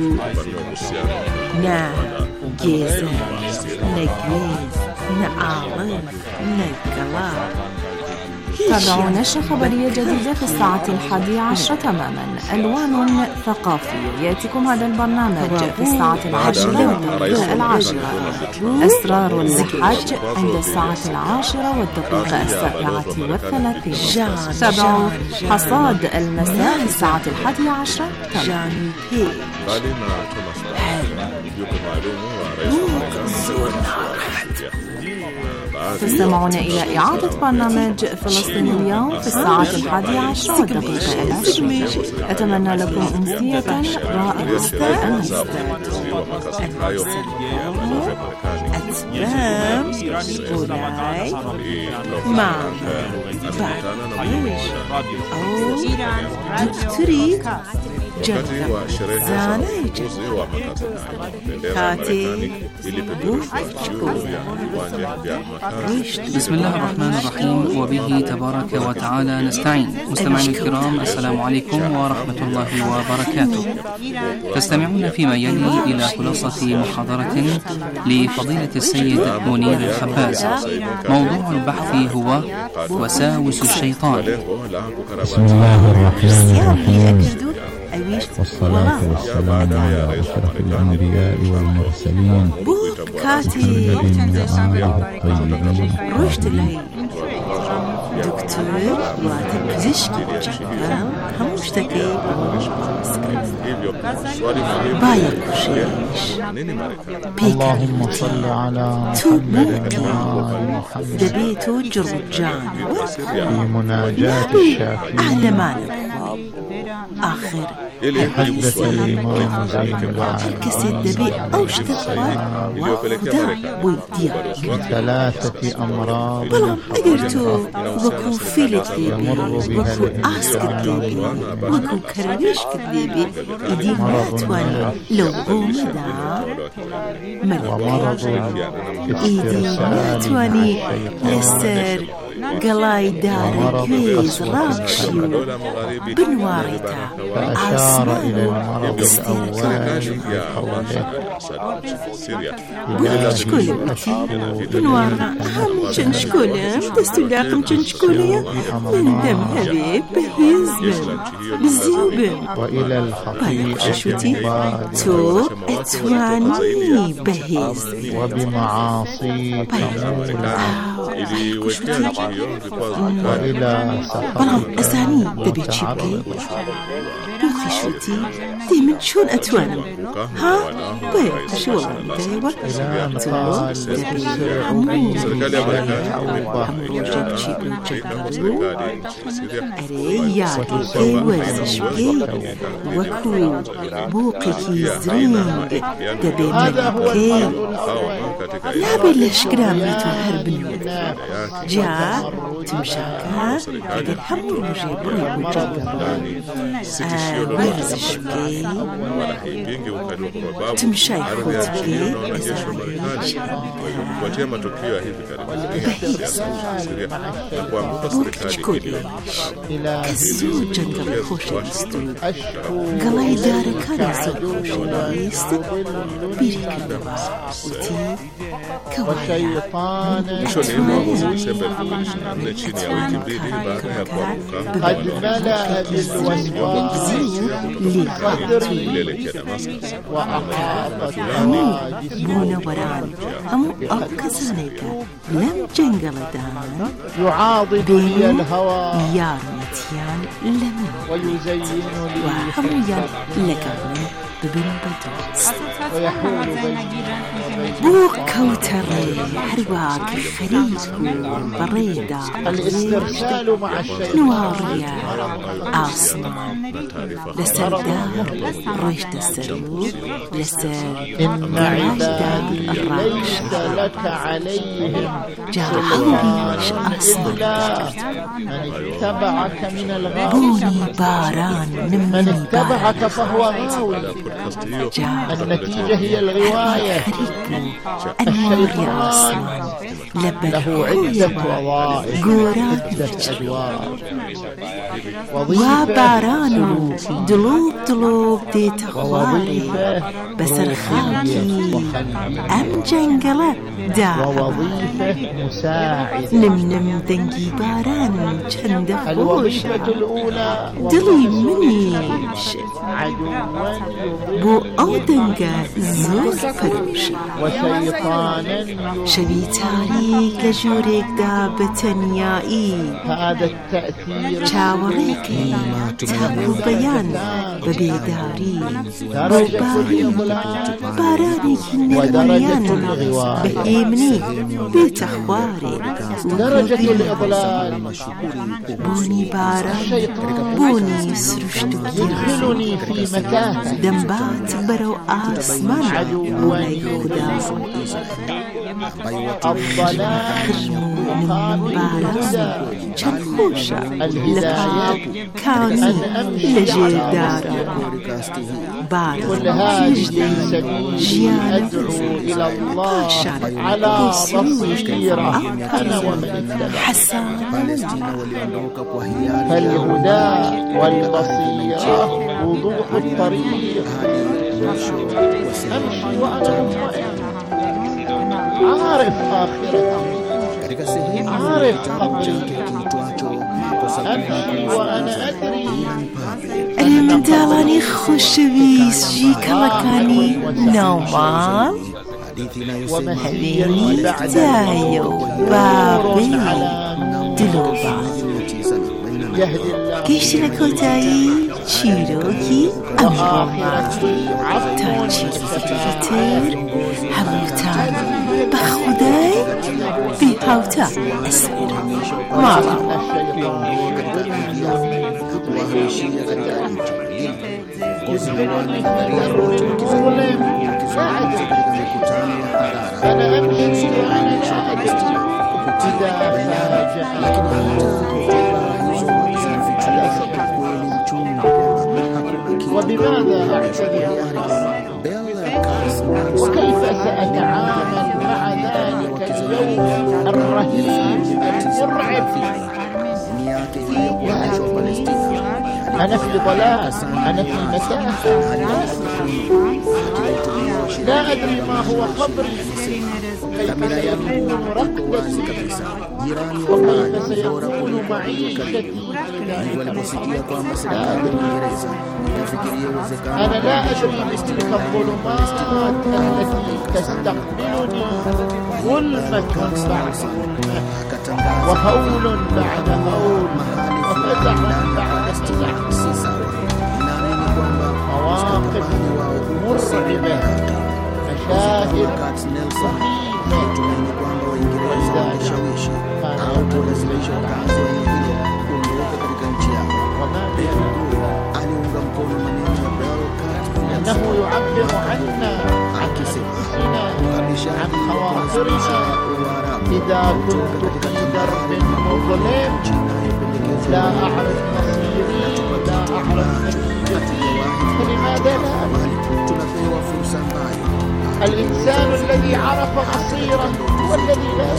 نا جيزة نجيز نعالم نجلار. تابعوا نشرة خبرية جديدة في الساعة الحادية عشرة تماما. ألوان ثقافية يأتيكم هذا البرنامج في الساعة العاشرة والدقيقة العاشرة. أسرار الحج عند الساعة العاشرة والدقيقة السابعة والثلاثين. تابعوا حصاد المساء في الساعة الحادية عشرة تماما. تستمعون إلى إعادة برنامج فلسطين اليوم في الساعة الحادية عشرة والدقيقة العشرين. أتمنى لكم أمسية رائعة. أتمام أولاي مام أو دكتوري جنة زاني كاتي بسم الله الرحمن الرحيم وبه تبارك وتعالى نستعين. مستمعين الكرام، السلام عليكم ورحمة الله وبركاته. تستمعون فيما يلي إلى خلاصة محاضرة لفضيلة السيد منير الخباز. موضوع البحث هو وساوس الشيطان. بسم الله الرحمن الرحيم، والصلاة والسلام على أشرف الأنبياء والمرسلين كاتي الطيبين. رشد لي دكتور وتبزشك جنة همشتكي بايك وشيش اللهم صل على محمد وآل محمد. دبيتو جرجان في مناجاة الشافعي أهل مالك آخر حدث الإمام زين العابدين كسيد أو شتفا وخدا ويديا ثلاثة أمراض بلان أجرتو وكو فيلت ديبي وكو آس كديبي وكو كرانيش كديبي إدي ماتواني لو قومدا ومرض إدي ماتواني يسر قلاي دار كويز راكشيو بنواريتا فأشار إلى المرض الأول بقولك شكولي بكي بنوارنا هم تنشكولي تستلاقم تنشكولي من دم هبيب بهزم بزيوبم وإلى الخطيئة شوتي تو اتواني بهز وبمعاصي تمول وإلى بلام أزاني دبي تشيبكي دوخي شوتي دي من شون أتواني ها بيه شو والله دايوة تو دبي عمرو عمرو جب تشيبو جبالو أري يادي كي وزش بكي وكو بوقي كي زرينج دبي ملكي لا بلش كرامي تهربنو جاء تمشاكا قد حمر مجيبري وجبالو ورزش بكي تمشاي خوتكي بهيس بوك تشكولي كزو جنگل خوشويستو قلاي داركان زو خوشويست بيري كنوا وتي Mwishoni mwa mwezi Desemba elfu mbili ishirini na nne, chini ya wiki mbili baada ya kuanguka قد ملأ بالوسواس kuelekea Damascus, وأحاطت منوران هم أكسانيك لم جنجلدان يعاضد لي الهوى يار متيان لم ويزين لي وحميا لك ببن بدوس ويحول بيني بو كوتري حرواك خريج بريدة الاسترسال مع الشيطان نواريا أصلا لسردار رشد السرور لسر إن عبادي ليس لك عليهم جاهوش إلا أصلا من اتبعك من الغاوين بوني باران من نمني اتبعك باران فهو غاوي النتيجة هي الغواية النور أصلا له عدة وظائف قوران عدة أدوار وبارانو دلوب دلوب دي تخواري بسر خاكي أم جنجلة دا ووظيفة مساعدة نم نم دنجي باران چند خوش الوظيفة الأولى دلي منيش عدوا بو أو دنجا زور فروش وشيطانا شبي تاريك لجوريك دا بتنيائي هذا التأثير چاوەڕێکی تاکو بەیان بە بێداری ڕۆباری بارانێکی نەرمەیان بە ئێمنی بێتە خوارێ درجة الإضلال بوونی باران بوونی سروشت و يدخلني في متاهة دەمبات بەرەو ئاسمان بۆلای خودا الضلال مقابل الهدى چەند خۆشە الهداية کانی لەژێردارە كل هذه سبيلي أدعو إلى الله على بصيرة أنا ومن اتبع فالهدى والبصيرة وضوح الطريق أمشي وأنا مطمئن عارف آخرتي عارف قبري أمشي وأنا أدري المنداڵانی خۆشەویستجی کەڵەکانی ناومان هەوێنی دایە و بابێ دلۆبان گەیشتنە کۆتایی چیرۆکی ئەمڕۆ تا چیرۆکی تر هەمووتان بە خودای بێ هاوتا ئەسێر ماڵە أنا أمشي وأنا لا أدري وبماذا أعتذر وكيف سأتعامل مع ذلك اليوم الرهيب المرعب أنا في ضلال أنا في متاهة لا أدري ما هو قبري كيف سيكون رقدتي وكيف سيكون معيشتي لا أدري أنا لا أدري بتلك الظلمات التي تستقبلني ظلمة بعد ظلمة وهول بعد هول وفزع بعد فزع مواقف مرعبة مشاهد مخيفة ولذلك كان يقول وما أنه يعبر عنا عن أنفسنا عن خواطرنا إذا كنت في درب مظلم لا أعرف مصيري لا أعرف نتيجتي فلماذا لا الإنسان الذي عرف مصيره هو الذي لا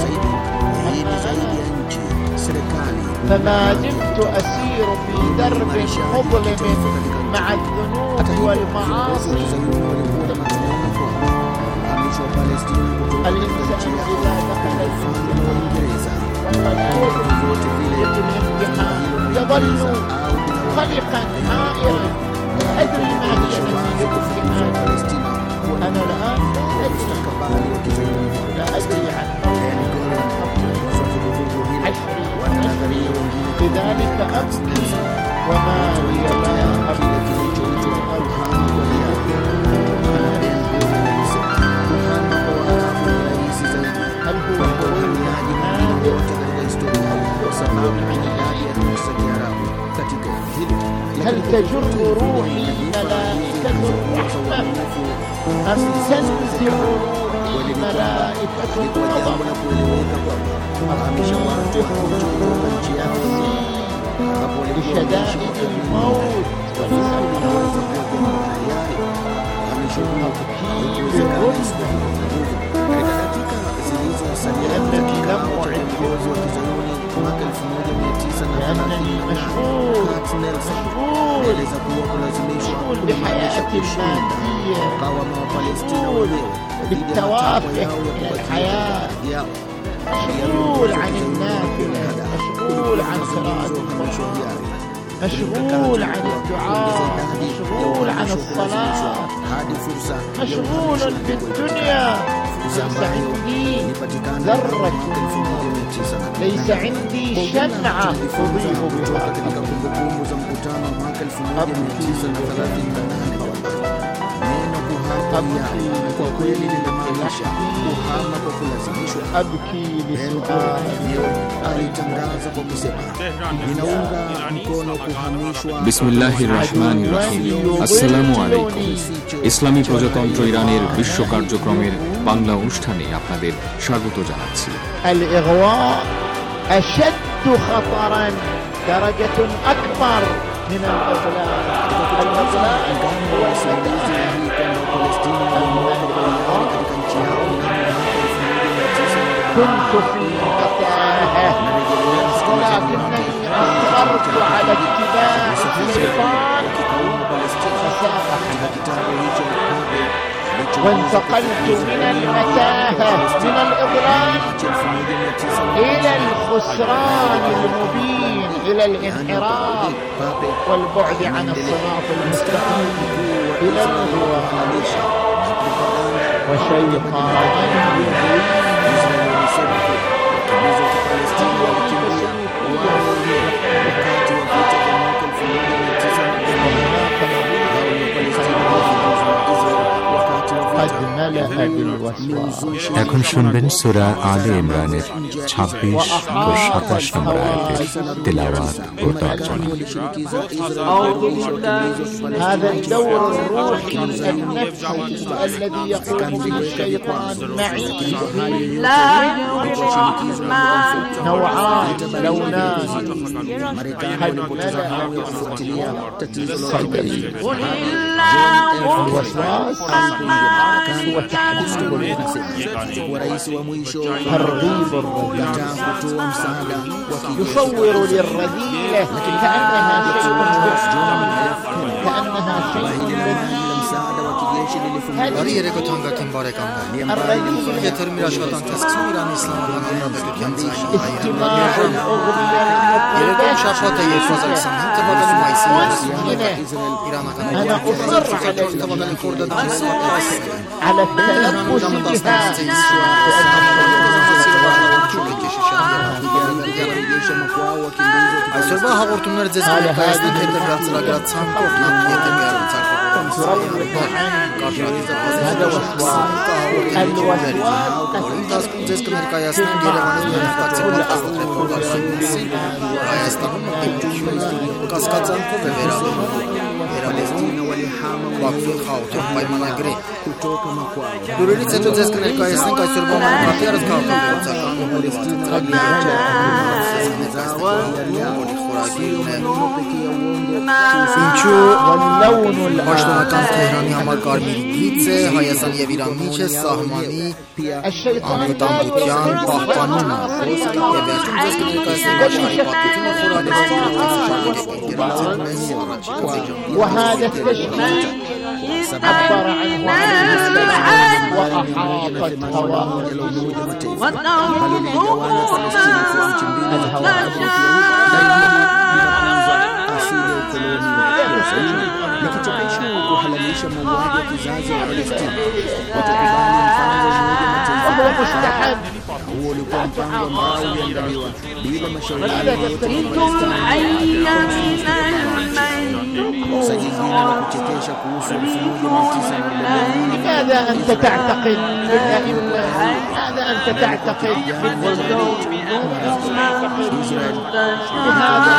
فما دمت أسير في درب مظلم مع الذنوب والمعاصي الإنسان إذا دخل الفضل يظل قلقا حائرا لا أدري ما هي نتيجة الامتحان. أنا الآن لا أدري لا أدري عن عشري ونذري، لذلك أبكي وما لي لا أبكي. هل هو هل تجر روحي ملائكة الرحمة أم تنزع روحي ملائكة الغضب؟ لشدائد الموت لأنني لم أعد لأنني مشغول مشغول مشغول بحياتي المادية، مشغول بالتوافه من الحياة، مشغول عن النافلة، مشغول عن قراءة القرآن، مشغول عن الدعاء، مشغول عن الصلاة، مشغول بالدنيا. ليس عندي ذرة، ليس عندي شمعة تضيء بها. أبكي বিসমিল্লাহির রহমানির রহিম। আসসালামু আলাইকুম। ইসলামী প্রজাতন্ত্র ইরানের বিশ্ব কার্যক্রমের বাংলা অনুষ্ঠানে আপনাদের স্বাগত জানাচ্ছি। الإغواء أشد خطرا درجة أكبر من الإضلال. الإضلال هو كنت في متاهة ولكنني أصررت على اتباع الشيطان وانتقلت من المتاهة من الإضلال إلى الخسران المبين، إلى الانحراف والبعد عن الصراط المستقيم، إلى الغواء وشيطان এখন শুনবেন সূরা আলে ইমরানের ছাব্বিশ ও সাতাশ নম্বর আয়াতের তিলাওয়াত ও তর্জমা। هذا الدور الروحي النفسي الذي يقوم به الشيطان معي نوعان لونان. قد ملأ صدري الوسواس ترغيب الرذيلة، يصور للرذيلة كأنها شيء كأنها شيء استماع أنا أصر على التلبس بها այսօրվա հաղորդումները ձեզ ներկայացնենք հետևյալ ծրագրացանկով ընթացքում ձեզ կներկայացնենք Երևանի բնակչության աստղերով Հայաստանում դեպքերում կասկածանքով է վերաբերվում Բաքվի խաղաղ պայմանագրի Դուրերից հետո ձեզ կներկայացնենք այսօրվա մանուկատիարս քաղաքական Ինչու պաշտոնական Թեհրանի համար կարմիր գիծ է Հայաստան եւ Իրան միջև սահմանի անվտանգության պահպանումը եւ վերջում ձեզ կներկայացնենք աշխարհի պատմությունը խորհրդային وهذا التشكيل عبر عنه عليه السلام وأحاطت هواه likichapishwa kuhalalisha mauaji ya kizazi wa Palestina. Watalibani mfano mustahab, huo ulikuwa mpango ambao uliandaliwa bila mashauriano yoyote. kuchekesha kuhusu elfu moja mia tisa arobaini. ماذا أنت تعتقد بالأئمة؟ ماذا أنت تعتقد بالوزارة؟ لماذا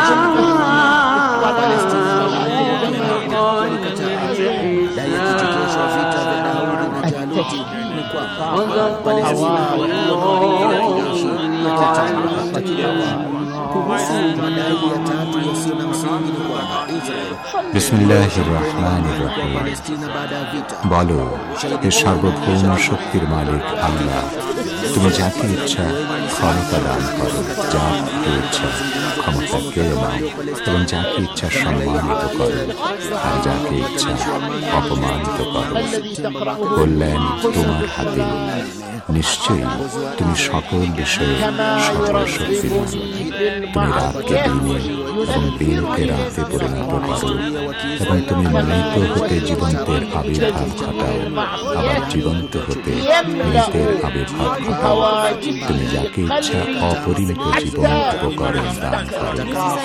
বিসমিল্লাহির রহমানির রহিম। বলো, এ সার্বভৌম শক্তির মালিক আল্লাহ, তুমি যাকে ইচ্ছা ক্ষমতা দান করো, যাকে ইচ্ছা ক্ষমতা কেড়ে নাও, এবং যাকে ইচ্ছা সম্মানিত করো আর যাকে ইচ্ছা অপমানিত করো। বললেন, তোমার হাতে, নিশ্চয়ই তুমি সকল বিষয়ে সর্বশক্তিমান। তুমি রাতকে দিনে এবং দিনকে রাতে পরিণত করো, এবং তুমি মৃত হতে জীবন্তের আবির্ভাব ঘটাও, আবার জীবন্ত হতে মৃতের আবির্ভাব ঘটাও। তুমি যাকে ইচ্ছা অপরিমিত জীবন উপকরণ দান করো।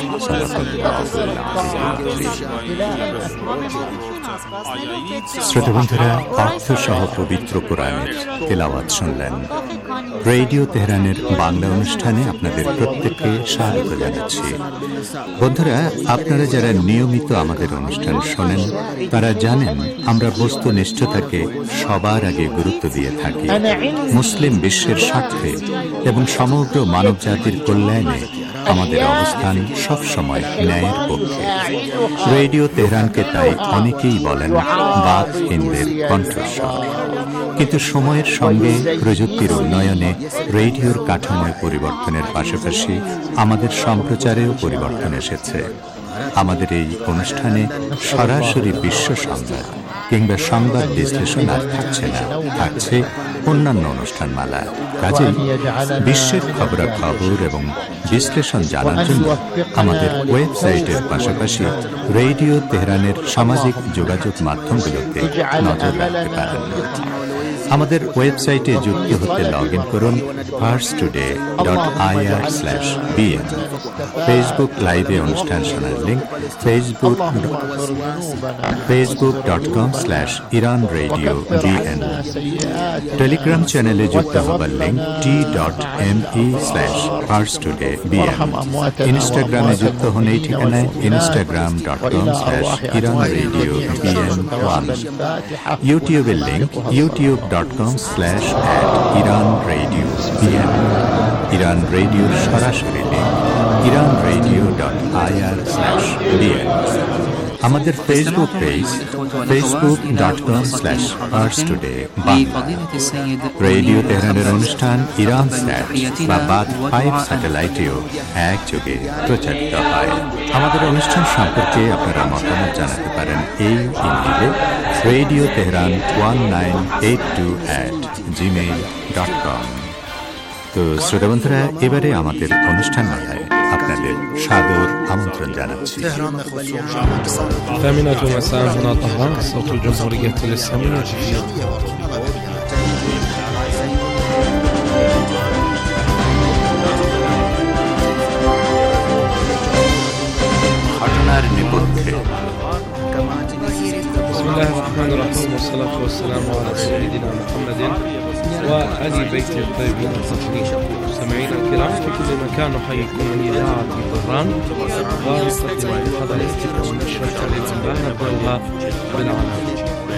শ্রোতা বন্ধুরা, অর্থ সহ পবিত্র কোরআনের তেলাওয়াত শুনলেন। রেডিও তেহরানের বাংলা অনুষ্ঠানে আপনাদের প্রত্যেককে স্বাগত জানাচ্ছি। বন্ধুরা, আপনারা যারা নিয়মিত আমাদের অনুষ্ঠান শোনেন তারা জানেন আমরা বস্তুনিষ্ঠতাকে সবার আগে গুরুত্ব দিয়ে থাকি। মুসলিম বিশ্বের স্বার্থে এবং সমগ্র মানব জাতির কল্যাণে আমাদের অবস্থান সবসময় ন্যায়ের পক্ষে। রেডিও তেহরানকে তাই অনেকেই বলেন বাক হিন্দের কণ্ঠস্বর। কিন্তু সময়ের সঙ্গে প্রযুক্তির উন্নয়নে রেডিওর কাঠামোয় পরিবর্তনের পাশাপাশি আমাদের সম্প্রচারেও পরিবর্তন এসেছে। আমাদের এই অনুষ্ঠানে সরাসরি বিশ্ব সংবাদ কিংবা সংবাদ বিশ্লেষণ আর থাকছে না, থাকছে অন্যান্য অনুষ্ঠানমালা। কাজেই বিশ্বের খবরাখবর এবং বিশ্লেষণ জানার জন্য আমাদের ওয়েবসাইটের পাশাপাশি রেডিও তেহরানের সামাজিক যোগাযোগ মাধ্যমগুলোতে নজর রাখতে পারেন। আমাদের ওয়েবসাইটে যুক্ত হতে লগ ইন করুন first today dot IR slash BN. Facebook লাইভে অনুষ্ঠান শোনার link Facebook Facebook dot com slash Iran radio BN. Telegram চ্যানেলে যুক্ত হবার link T dot M E slash first today BN. ইনস্টাগ্রামে যুক্ত হন এই ঠিকানায় Instagram dot com slash Iran radio BN one. ইউটিউবের link YouTube dot com slash at Iran radio BN. Iran রেডিওর সরাসরি link Iran radio dot IR slash BN. আমাদের Facebook page Facebook dot com slash first today Bangla. Radio তেহরানের অনুষ্ঠান ইরান স্যাট বা বাদ ফাইভ স্যাটেলাইটেও একযোগে প্রচারিত হয়। আমাদের অনুষ্ঠান সম্পর্কে আপনারা মতামত জানাতে পারেন এই ইমেইলে radio Tehran one nine eight two at Gmail dot com. তো শ্রোতা বন্ধুরা, এবারে আমাদের অনুষ্ঠান মালায় আপনাদের সাদর আমন্ত্রণ জানাচ্ছি। الثامنة مساء هنا طهران، صوت الجمهورية الإسلامية. بسم الله الرحمن الرحيم، والصلاة والسلام على سيدنا محمد وآل بيته الطيبين الطاهرين. مستمعينا الكرام في كل مكان، نحييكم من إذاعة طهران ونقدم لحضراتكم نشرة الأنباء نبدأها بالعناوين.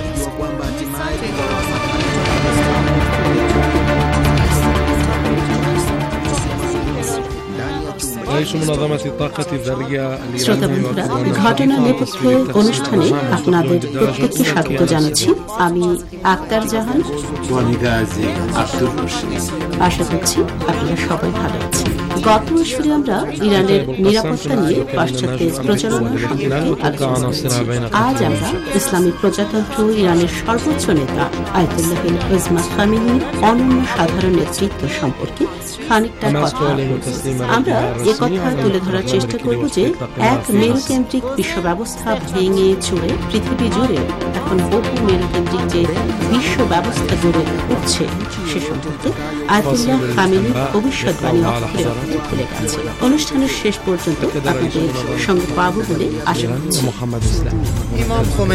শ্রোতা বন্ধুরা, ঘটনা নেপথ্যে অনুষ্ঠানে আপনাদের প্রত্যেককে স্বাগত জানাচ্ছি। আমি আক্তার জাহান। আশা করছি আপনারা সবাই ভালো আছেন। গত আসরে আমরা ইরানের নিরাপত্তা নিয়ে পাশ্চাত্যের প্রচারণা সম্পর্কে আলোচনা করেছি। আজ আমরা ইসলামী প্রজাতন্ত্র ইরানের সর্বোচ্চ নেতা আয়াতুল্লাহ ইজমা খামেনির অনন্য সাধারণ নেতৃত্ব সম্পর্কে খানিকটা কথা বলবো। আমরা একথা তুলে ধরার চেষ্টা করব যে এক মেরুকেন্দ্রিক বিশ্ব ব্যবস্থা ভেঙে চুরে পৃথিবী জুড়ে এখন বহু মেরুকেন্দ্রিক যে বিশ্ব ব্যবস্থা গড়ে উঠছে সে সম্পর্কে আয়াতুল্লাহ খামেনির ভবিষ্যৎবাণী অক্ষরে অক্ষরে খুলে গেছে। অনুষ্ঠানের শেষ পর্যন্ত আপনাদের সঙ্গে পাবো বলে আশা করছি।